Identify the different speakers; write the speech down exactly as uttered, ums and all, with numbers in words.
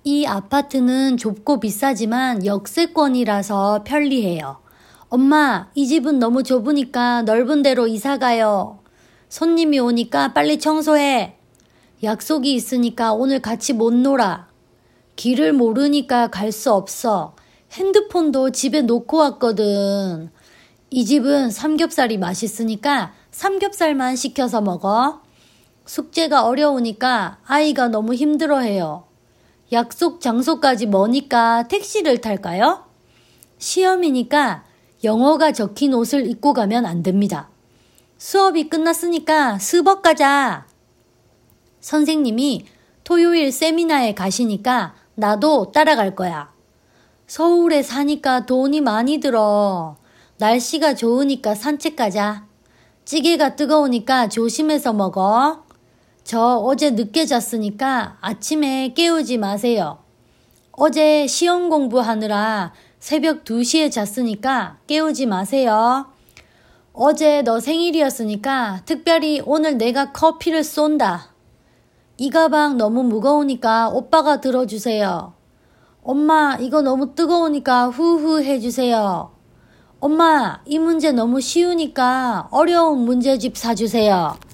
Speaker 1: 이 아파트는 좁고 비싸지만 역세권이라서 편리해요. 엄마, 이 집은 너무 좁으니까 넓은 데로 이사 가요. 손님이 오니까 빨리 청소해. 약속이 있으니까 오늘 같이 못 놀아. 길을 모르니까 갈 수 없어. 핸드폰도 집에 놓고 왔거든. 이 집은 삼겹살이 맛있으니까 삼겹살만 시켜서 먹어. 숙제가 어려우니까 아이가 너무 힘들어해요. 약속 장소까지 머니까 택시를 탈까요? 시험이니까 영어가 적힌 옷을 입고 가면 안 됩니다. 수업이 끝났으니까 스벅 가자. 선생님이 토요일 세미나에 가시니까 나도 따라갈 거야. 서울에 사니까 돈이 많이 들어. 날씨가 좋으니까 산책 가자. 찌개가 뜨거우니까 조심해서 먹어. 저 어제 늦게 잤으니까 아침에 깨우지 마세요. 어제 시험 공부하느라 새벽 두 시에 잤으니까 깨우지 마세요. 어제 너 생일이었으니까 특별히 오늘 내가 커피를 쏜다. 이 가방 너무 무거우니까 오빠가 들어주세요. 엄마, 이거 너무 뜨거우니까 후후 해주세요. 엄마, 이 문제 너무 쉬우니까 어려운 문제집 사주세요.